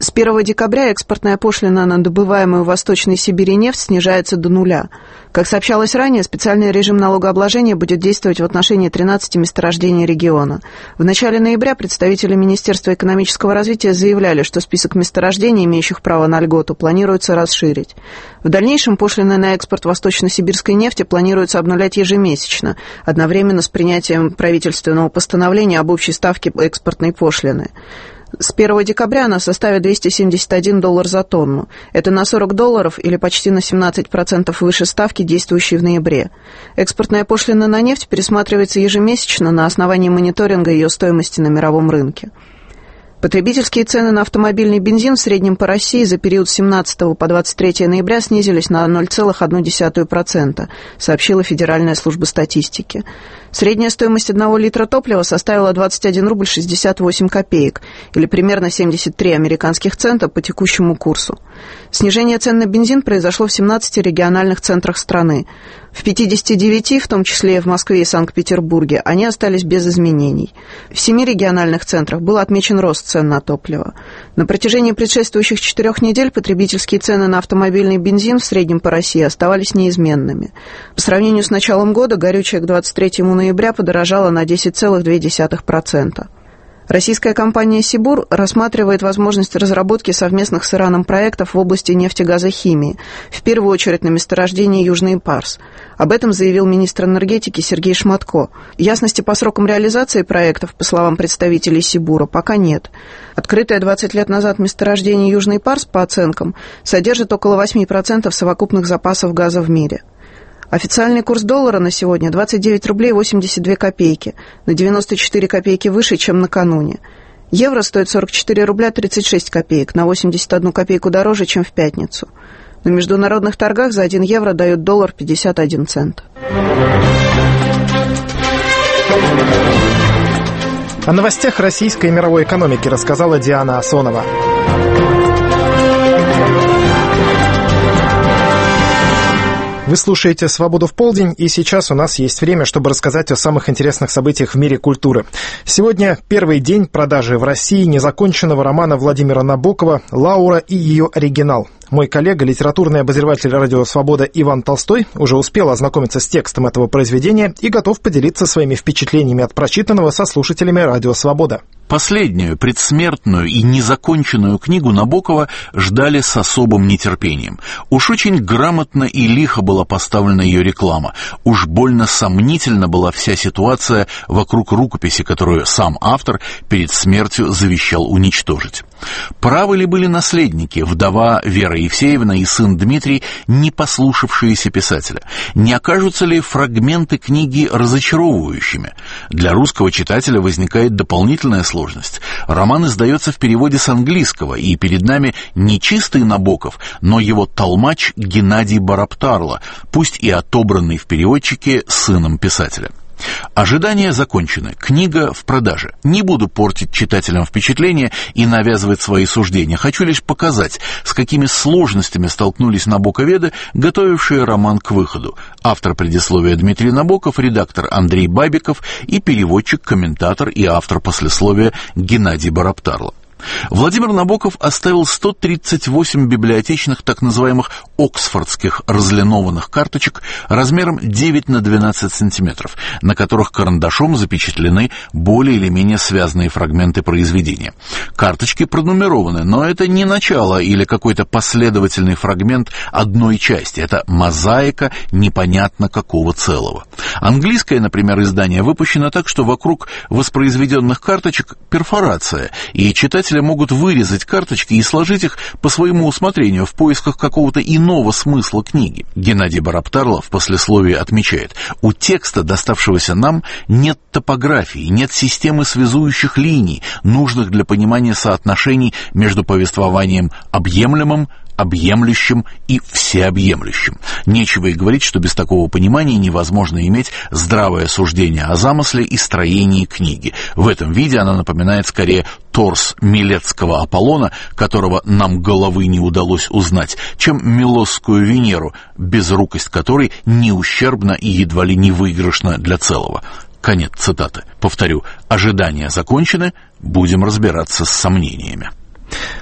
С первого декабря экспортная пошлина на добываемую в Восточной Сибири нефть снижается до нуля. Как сообщалось ранее, специальный режим налогообложения будет действовать в отношении тринадцати месторождений региона. В начале ноября представители Министерства экономического развития заявляли, что список месторождений, имеющих право на льготу, планируется расширить. В дальнейшем пошлины на экспорт восточно-сибирской нефти планируется обнулять ежемесячно, одновременно с принятием правительственного постановления об общей ставке экспортной пошлины. С первого декабря она составит двести семьдесят один доллар за тонну. Это на сорок долларов или почти на семнадцать процентов выше ставки, действующей в ноябре. Экспортная пошлина на нефть пересматривается ежемесячно на основании мониторинга ее стоимости на мировом рынке. Потребительские цены на автомобильный бензин в среднем по России за период с семнадцатого по двадцать третье ноября снизились на ноль целых одну десятую процента, сообщила Федеральная служба статистики. Средняя стоимость одного литра топлива составила двадцать один рубль шестьдесят восемь копеек, или примерно семьдесят три американских цента по текущему курсу. Снижение цен на бензин произошло в семнадцати региональных центрах страны. В пятидесяти девяти, в том числе в Москве и Санкт-Петербурге, они остались без изменений. В семи региональных центрах был отмечен рост цен на топливо. На протяжении предшествующих четырех недель потребительские цены на автомобильный бензин в среднем по России оставались неизменными. По сравнению с началом года горючее к двадцать третьему ноября подорожало на десять целых две десятых процента. Российская компания «Сибур» рассматривает возможность разработки совместных с Ираном проектов в области нефтегазохимии, в первую очередь на месторождении Южный Парс. Об этом заявил министр энергетики Сергей Шматко. Ясности по срокам реализации проектов, по словам представителей «Сибура», пока нет. Открытое двадцать лет назад месторождение Южный Парс, по оценкам, содержит около восемь процентов совокупных запасов газа в мире. Официальный курс доллара на сегодня двадцать девять рублей восемьдесят две копейки, на девяносто четыре копейки выше, чем накануне. Евро стоит сорок четыре рубля тридцать шесть копеек, на восемьдесят одну копейку дороже, чем в пятницу. На международных торгах за один евро дают доллар пятьдесят один цент. О новостях российской и мировой экономики рассказала Диана Асонова. Вы слушаете «Свободу в полдень», и сейчас у нас есть время, чтобы рассказать о самых интересных событиях в мире культуры. Сегодня первый день продажи в России незаконченного романа Владимира Набокова «Лаура и ее оригинал». Мой коллега, литературный обозреватель «Радио Свобода» Иван Толстой уже успел ознакомиться с текстом этого произведения и готов поделиться своими впечатлениями от прочитанного со слушателями «Радио Свобода». Последнюю, предсмертную и незаконченную книгу Набокова ждали с особым нетерпением. Уж очень грамотно и лихо была поставлена ее реклама. Уж больно сомнительна была вся ситуация вокруг рукописи, которую сам автор перед смертью завещал уничтожить. Правы ли были наследники, вдова Вера Евсеевна и сын Дмитрий, не послушавшиеся писателя? Не окажутся ли фрагменты книги разочаровывающими? Для русского читателя возникает дополнительная сложность. Роман издается в переводе с английского, и перед нами не чистый Набоков, но его толмач Геннадий Бараптарло, пусть и отобранный в переводчике сыном писателя. Ожидания закончены, книга в продаже. Не буду портить читателям впечатление и навязывать свои суждения. Хочу лишь показать, с какими сложностями столкнулись набоковеды, готовившие роман к выходу. Автор предисловия Дмитрий Набоков, редактор Андрей Бабиков и переводчик, комментатор и автор послесловия Геннадий Бараптарло. Владимир Набоков оставил сто тридцать восемь библиотечных так называемых оксфордских разлинованных карточек размером девять на двенадцать сантиметров, на которых карандашом запечатлены более или менее связанные фрагменты произведения. Карточки пронумерованы, но это не начало или какой-то последовательный фрагмент одной части, это мозаика непонятно какого целого. Английское, например, издание выпущено так, что вокруг воспроизведенных карточек перфорация, и читатели могут вырезать карточки и сложить их по своему усмотрению в поисках какого-то иного смысла книги. Геннадий Бараптарло в послесловии отмечает: у текста, доставшегося нам, нет топографии, нет системы связующих линий, нужных для понимания соотношений между повествованием объемлемым, объемлющим и всеобъемлющим. Нечего и говорить, что без такого понимания невозможно иметь здравое суждение о замысле и строении книги. В этом виде она напоминает скорее торс милетского Аполлона, которого нам головы не удалось узнать, чем милосскую Венеру, безрукость которой не ущербна и едва ли не выигрышна для целого. Конец цитаты. Повторю, ожидания закончены, будем разбираться с сомнениями.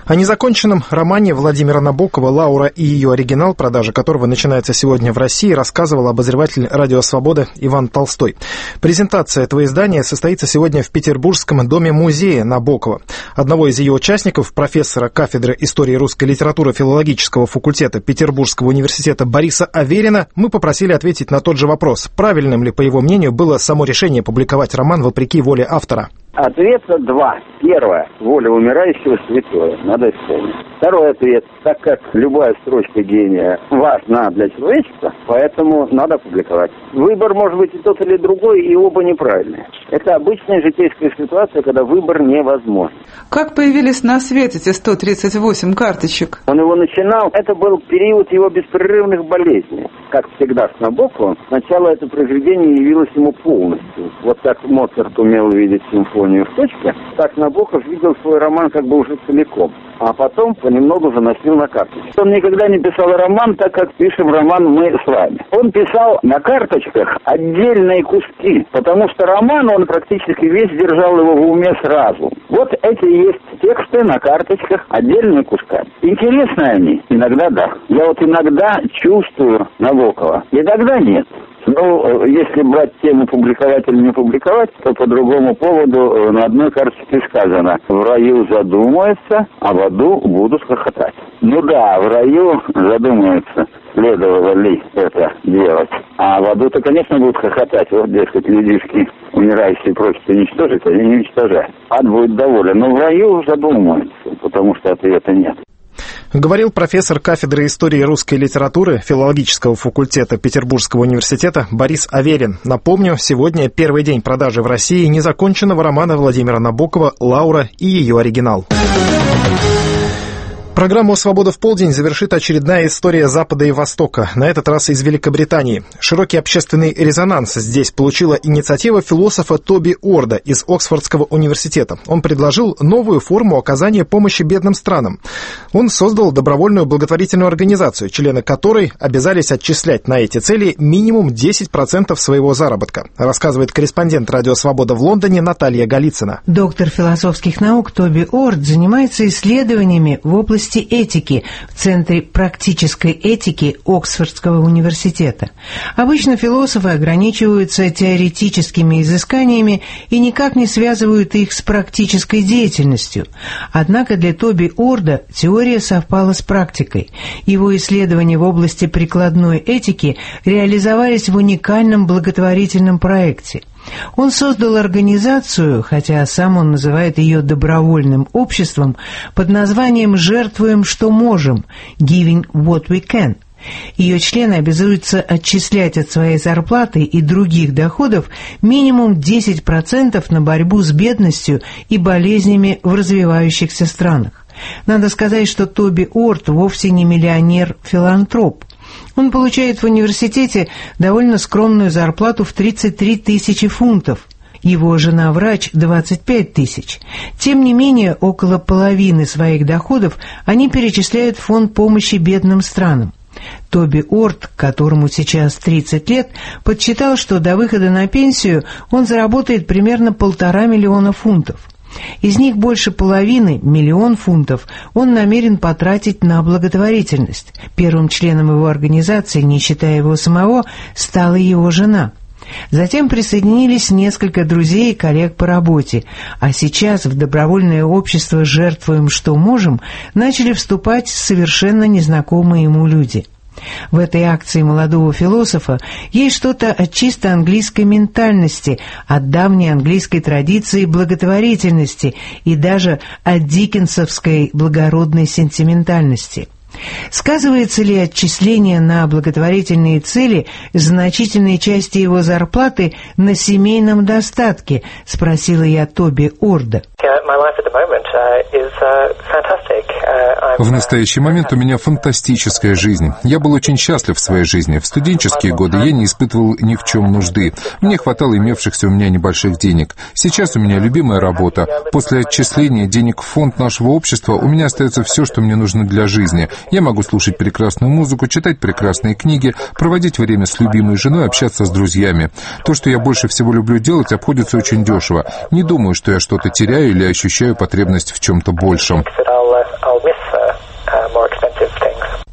О незаконченном романе Владимира Набокова «Лаура» и ее оригинал, продажа которого начинается сегодня в России, рассказывал обозреватель «Радио Свобода» Иван Толстой. Презентация этого издания состоится сегодня в Петербургском доме-музее Набокова. Одного из ее участников, профессора кафедры истории русской литературы филологического факультета Петербургского университета Бориса Аверина, мы попросили ответить на тот же вопрос, правильным ли, по его мнению, было само решение публиковать роман вопреки воле автора. Ответа два. Первое. Воля умирающего святое. Надо исполнить. Второй ответ. Так как любая строчка гения важна для человечества, поэтому надо публиковать. Выбор может быть и тот или другой, и оба неправильные. Это обычная житейская ситуация, когда выбор невозможен. Как появились на свет эти сто тридцать восемь карточек? Он его начинал. Это был период его беспрерывных болезней. Как всегда с Набоковым, сначала это произведение явилось ему полностью. Вот как Моцарт умел видеть симфонию в точке, так Набоков видел свой роман как бы уже целиком, а потом понемногу заносил на карточку. Он никогда не писал роман так, как пишем роман мы с вами. Он писал на карточках отдельные куски, потому что роман он практически весь держал его в уме сразу. Вот эти есть тексты на карточках, отдельные куска. Интересны они? Иногда да. Я вот иногда чувствую Набокова, иногда нет. Ну, если брать тему публиковать или не публиковать, то по другому поводу на одной карточке сказано: в раю задумаются, а в аду будут хохотать. Ну да, в раю задумаются, следовало ли это делать. А в аду-то, конечно, будут хохотать. Вот, дескать, людишки умирающие просят уничтожить, они не уничтожают. Ад будет доволен. Но в раю задумаются, потому что ответа нет. Говорил профессор кафедры истории русской литературы филологического факультета Петербургского университета Борис Аверин. Напомню, сегодня первый день продажи в России незаконченного романа Владимира Набокова «Лаура» и ее оригинал. Программу «Свобода в полдень» завершит очередная история Запада и Востока, на этот раз из Великобритании. Широкий общественный резонанс здесь получила инициатива философа Тоби Орда из Оксфордского университета. Он предложил новую форму оказания помощи бедным странам. Он создал добровольную благотворительную организацию, члены которой обязались отчислять на эти цели минимум десять процентов своего заработка, рассказывает корреспондент «Радио Свобода» в Лондоне Наталья Голицына. Доктор философских наук Тоби Орд занимается исследованиями в области этики в Центре практической этики Оксфордского университета. Обычно философы ограничиваются теоретическими изысканиями и никак не связывают их с практической деятельностью. Однако для Тоби Орда теория совпала с практикой. Его исследования в области прикладной этики реализовались в уникальном благотворительном проекте. Он создал организацию, хотя сам он называет ее добровольным обществом, под названием «Жертвуем, что можем» – «Giving what we can». Ее члены обязуются отчислять от своей зарплаты и других доходов минимум десять процентов на борьбу с бедностью и болезнями в развивающихся странах. Надо сказать, что Тоби Орд вовсе не миллионер-филантроп. Он получает в университете довольно скромную зарплату в тридцать три тысячи фунтов. Его жена-врач – двадцать пять тысяч. Тем не менее, около половины своих доходов они перечисляют в фонд помощи бедным странам. Тоби Орд, которому сейчас тридцать лет, подсчитал, что до выхода на пенсию он заработает примерно полтора миллиона фунтов. Из них больше половины, миллион фунтов, он намерен потратить на благотворительность. Первым членом его организации, не считая его самого, стала его жена. Затем присоединились несколько друзей и коллег по работе, а сейчас в добровольное общество «Жертвуем, что можем» начали вступать совершенно незнакомые ему люди. В этой акции молодого философа есть что-то от чисто английской ментальности, от давней английской традиции благотворительности и даже от диккенсовской благородной сентиментальности. Сказывается ли отчисление на благотворительные цели значительной части его зарплаты на семейном достатке, спросила я Тоби Орда. В настоящий момент у меня фантастическая жизнь. Я был очень счастлив в своей жизни. В студенческие годы я не испытывал ни в чем нужды. Мне хватало имевшихся у меня небольших денег. Сейчас у меня любимая работа. После отчисления денег в фонд нашего общества у меня остается все, что мне нужно для жизни. Я могу слушать прекрасную музыку, читать прекрасные книги, проводить время с любимой женой, общаться с друзьями. То, что я больше всего люблю делать, обходится очень дешево. Не думаю, что я что-то теряю или ощущаю потребность в чем-то большем.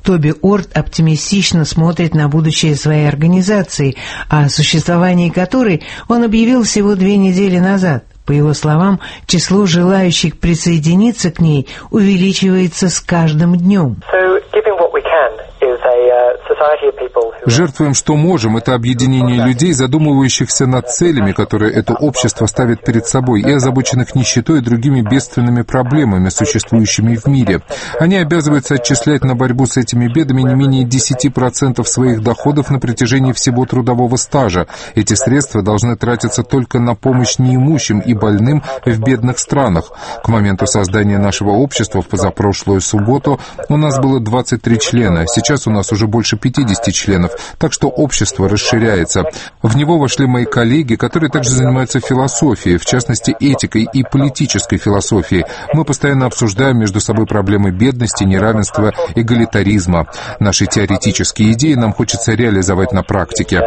Тоби Орт оптимистично смотрит на будущее своей организации, о существовании которой он объявил всего две недели назад. По его словам, число желающих присоединиться к ней увеличивается с каждым днем. Жертвуем, что можем. Это объединение людей, задумывающихся над целями, которые это общество ставит перед собой, и озабоченных нищетой и другими бедственными проблемами, существующими в мире. Они обязываются отчислять на борьбу с этими бедами не менее десять процентов своих доходов на протяжении всего трудового стажа. Эти средства должны тратиться только на помощь неимущим и больным в бедных странах. К моменту создания нашего общества в позапрошлую субботу у нас было двадцать три члена. Сейчас у нас уже больше пятьдесят членов, так что общество расширяется. В него вошли мои коллеги, которые также занимаются философией, в частности этикой и политической философией. Мы постоянно обсуждаем между собой проблемы бедности, неравенства, эгалитаризма. Наши теоретические идеи нам хочется реализовать на практике.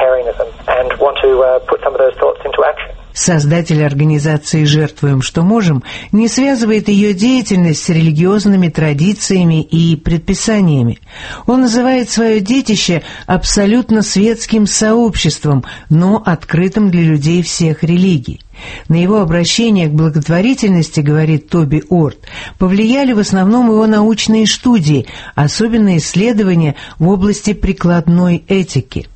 Создатель организации «Жертвуем, что можем» не связывает ее деятельность с религиозными традициями и предписаниями. Он называет свое детище абсолютно светским сообществом, но открытым для людей всех религий. На его обращение к благотворительности, говорит Тоби Орт, повлияли в основном его научные студии, особенно исследования в области прикладной этики.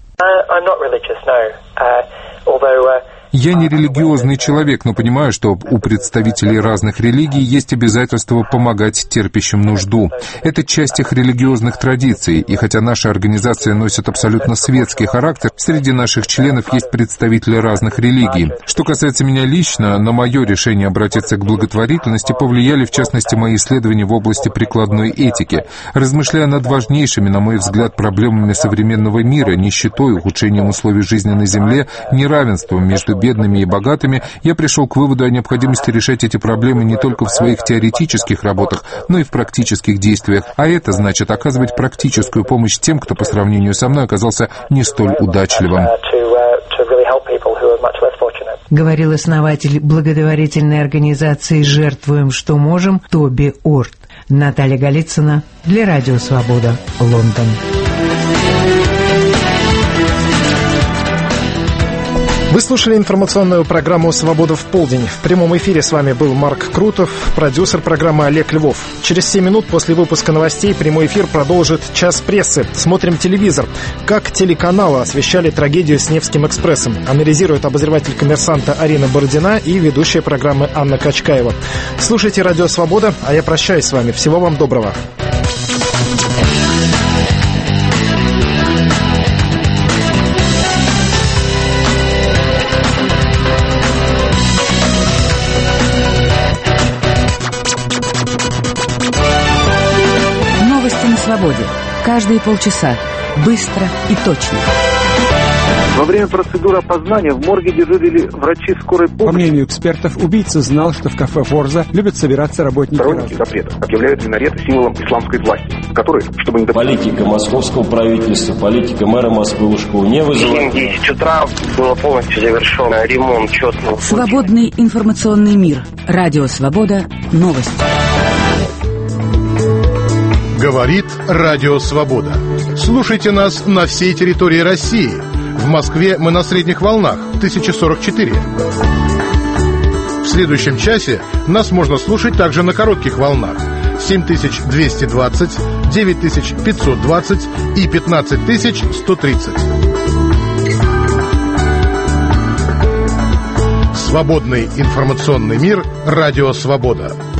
Я не религиозный человек, но понимаю, что у представителей разных религий есть обязательство помогать терпящим нужду. Это часть их религиозных традиций, и хотя наша организация носит абсолютно светский характер, среди наших членов есть представители разных религий. Что касается меня лично, на мое решение обратиться к благотворительности повлияли, в частности, мои исследования в области прикладной этики. Размышляя над важнейшими, на мой взгляд, проблемами современного мира, нищетой, ухудшением условий жизни на Земле, неравенством между бедными и богатыми, я пришел к выводу о необходимости решать эти проблемы не только в своих теоретических работах, но и в практических действиях. А это значит оказывать практическую помощь тем, кто по сравнению со мной оказался не столь удачливым. Говорил основатель благотворительной организации «Жертвуем, что можем» Тоби Орт. Наталья Голицына для Радио Свобода, Лондон. Вы слушали информационную программу «Свобода в полдень». В прямом эфире с вами был Марк Крутов, продюсер программы Олег Львов. Через семь минут после выпуска новостей прямой эфир продолжит «Час прессы». Смотрим телевизор. Как телеканалы освещали трагедию с Невским экспрессом, анализирует обозреватель «Коммерсанта» Арина Бородина и ведущая программы Анна Качкаева. Слушайте «Радио Свобода», а я прощаюсь с вами. Всего вам доброго. Свободе. Каждые полчаса. Быстро и точно. Во время процедуры опознания в морге дежурили врачи скорой помощи. По мнению экспертов, убийца знал, что в кафе «Форза» любят собираться работники. Сторонники запрета объявляют минареты символом исламской власти, которые, чтобы не... Политика московского правительства, политика мэра Москвы Лужкова не вызывает... В десять утра было полностью завершен ремонт четного... Свободный информационный мир. Радио «Свобода». Новости. Говорит Радио Свобода. Слушайте нас на всей территории России. В Москве мы на средних волнах тысяча сорок четыре. В следующем часе нас можно слушать также на коротких волнах семь тысяч двести двадцать, девять тысяч пятьсот двадцать и пятнадцать тысяч сто тридцать. Свободный информационный мир. Радио Свобода.